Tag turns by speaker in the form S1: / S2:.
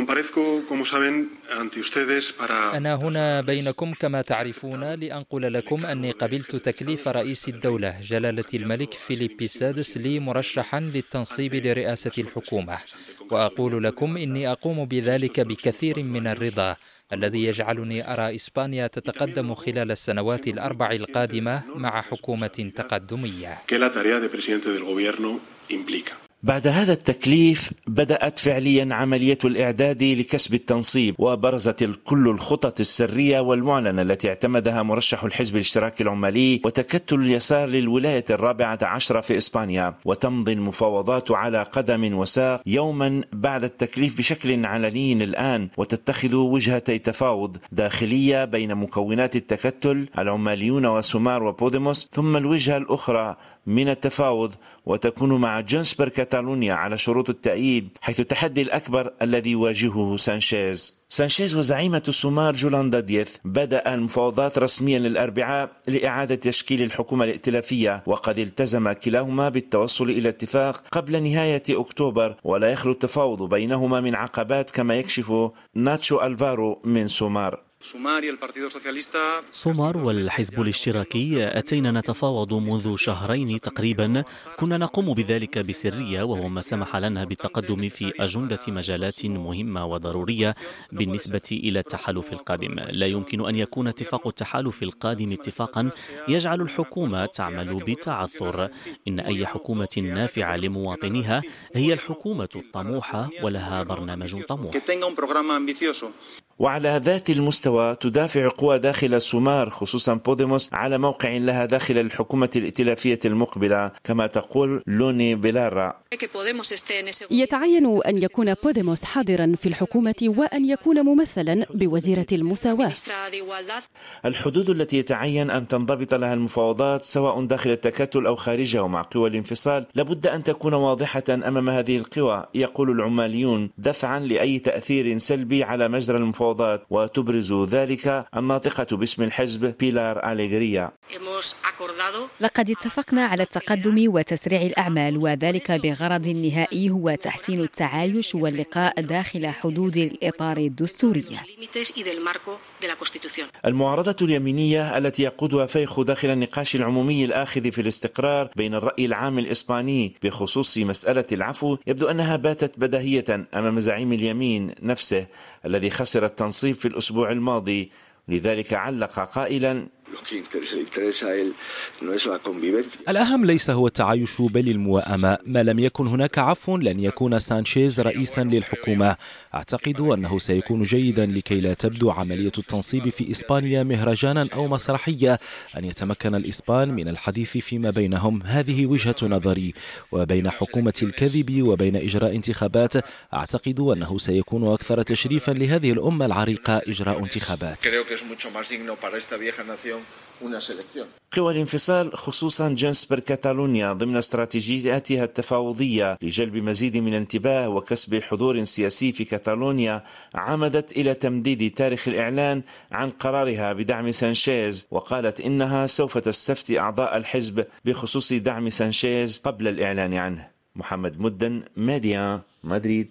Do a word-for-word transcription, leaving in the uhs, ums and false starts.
S1: أنا هنا بينكم كما تعرفون لأنقل لكم أني قبلت تكليف رئيس الدولة جلالة الملك فيليب السادس لي مرشحا للتنصيب لرئاسة الحكومة، وأقول لكم إني أقوم بذلك بكثير من الرضا الذي يجعلني أرى إسبانيا تتقدم خلال السنوات الأربع القادمة مع حكومة تقدمية.
S2: بعد هذا التكليف بدأت فعليا عملية الإعداد لكسب التنصيب، وبرزت كل الخطط السرية والمعلنة التي اعتمدها مرشح الحزب الاشتراكي العمالي وتكتل اليسار للولاية الرابعة عشرة في إسبانيا. وتمضي المفاوضات على قدم وساق يوما بعد التكليف بشكل علني الآن، وتتخذ وجهتي تفاوض داخلية بين مكونات التكتل العماليون وسومار وبوديموس، ثم الوجهة الأخرى من التفاوض وتكون مع جونس بير كاتالونيا على شروط التأييد، حيث التحدي الأكبر الذي يواجهه سانشيز. سانشيز وزعيمة سومار جولاندا ديث بدأ المفاوضات رسميا الأربعاء لإعادة تشكيل الحكومة الائتلافية، وقد التزم كلاهما بالتوصل إلى اتفاق قبل نهاية أكتوبر، ولا يخلو التفاوض بينهما من عقبات كما يكشف ناتشو ألفارو من سومار.
S3: سومار والحزب الاشتراكي أتينا نتفاوض منذ شهرين تقريبا، كنا نقوم بذلك بسرية، وهو ما سمح لنا بالتقدم في أجندة مجالات مهمة وضرورية بالنسبة إلى التحالف القادم. لا يمكن أن يكون اتفاق التحالف القادم اتفاقا يجعل الحكومة تعمل بتعثر. إن أي حكومة نافعة لمواطنيها هي الحكومة الطموحة ولها برنامج طموح.
S2: وعلى ذات المستوى تدافع قوى داخل سومار خصوصا بوديموس على موقع لها داخل الحكومة الائتلافية المقبلة، كما تقول لوني بيلارا.
S4: يتعين أن يكون بوديموس حاضرا في الحكومة وأن يكون ممثلا بوزيرة المساواة.
S2: الحدود التي يتعين أن تنضبط لها المفاوضات سواء داخل التكتل أو خارجه مع قوى الانفصال لابد أن تكون واضحة أمام هذه القوى، يقول العماليون، دفعا لأي تأثير سلبي على مجرى المفاوضات. وتبرز ذلك الناطقة باسم الحزب بيلار أليغريا.
S5: لقد اتفقنا على التقدم وتسريع الأعمال، وذلك بغرض نهائي هو تحسين التعايش واللقاء داخل حدود الإطار الدستوري.
S2: المعارضة اليمينية التي يقودها فيخو داخل النقاش العمومي الآخذ في الاستقرار بين الرأي العام الإسباني بخصوص مسألة العفو يبدو أنها باتت بديهية أمام زعيم اليمين نفسه الذي خسر التنصيب في الأسبوع الماضي، لذلك علق قائلا:
S6: الأهم ليس هو التعايش بل الموائمة. ما لم يكن هناك عفو لن يكون سانشيز رئيسا للحكومة. أعتقد أنه سيكون جيدا لكي لا تبدو عملية التنصيب في إسبانيا مهرجانا أو مسرحية أن يتمكن الإسبان من الحديث فيما بينهم. هذه وجهة نظري. وبين حكومة الكذب وبين إجراء انتخابات أعتقد أنه سيكون أكثر تشريفا لهذه الأمة العريقة إجراء انتخابات.
S2: قوى الانفصال خصوصا جونس بير كاتالونيا ضمن استراتيجياتها التفاوضية لجلب مزيد من الانتباه وكسب حضور سياسي في كاتالونيا عمدت إلى تمديد تاريخ الإعلان عن قرارها بدعم سانشيز، وقالت إنها سوف تستفتي أعضاء الحزب بخصوص دعم سانشيز قبل الإعلان عنه. محمد مدن، ميديا، مدريد.